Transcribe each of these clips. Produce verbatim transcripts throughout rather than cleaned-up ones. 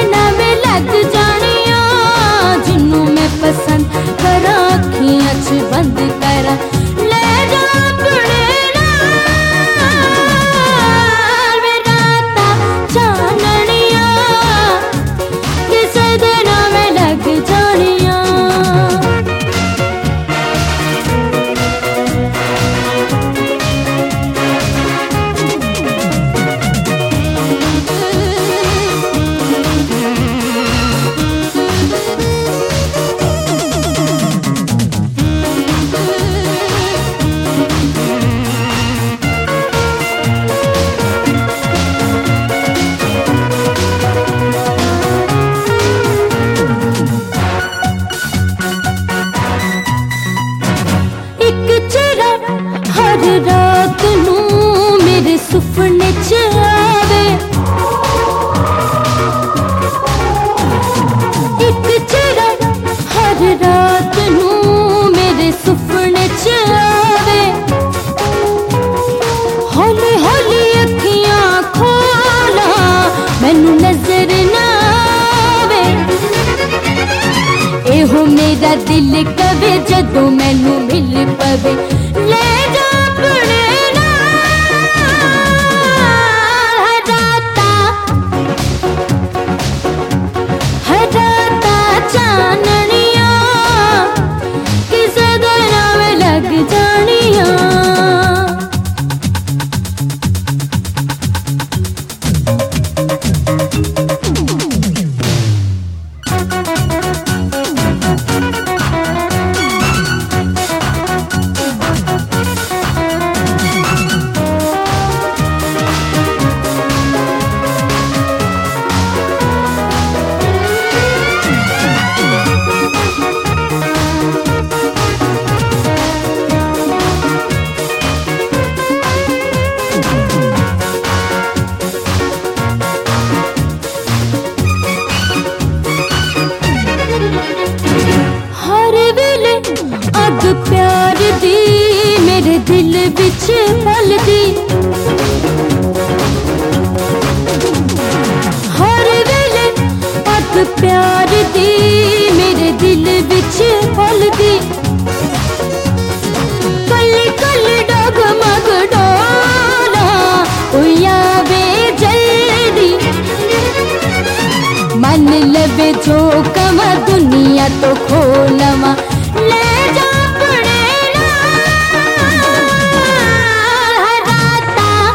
नवे लग जानिया, जिन्नू मैं पसंद करा अखियां च बंद करा, ले जा अपने नाल वे रातां चाननिया, किसे दे नवे लग जानिया। हर रात नू मेरे सुपने च आवे, एक चेहरा हर रात नू मेरे सुपने च आवे, हौली हौली अखियां खोला मैनू नजर ना आवे, एहो मेरा दिल कवे जदों मैनू मिल पवे, ले जा अपने नाल रातां रातां चाननिया, किसे दे नवे लग जानिया। अग प्यार दी मेरे दिल विच पलदी, हर वेले अग प्यार दी मेरे दिल विच पलदी, कल्ली कल्ली डगमग डोला कोई आवे जल्दी, मन लवे जो कमा दुनिया तो खोलवा, ले जा अपने नाल रातां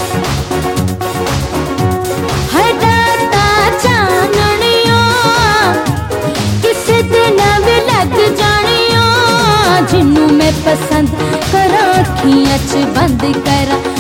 रातां चाननिया, किसे दे नवे लग जानिया, जिन्नू मैं पसंद करा अखियां च बंद करा।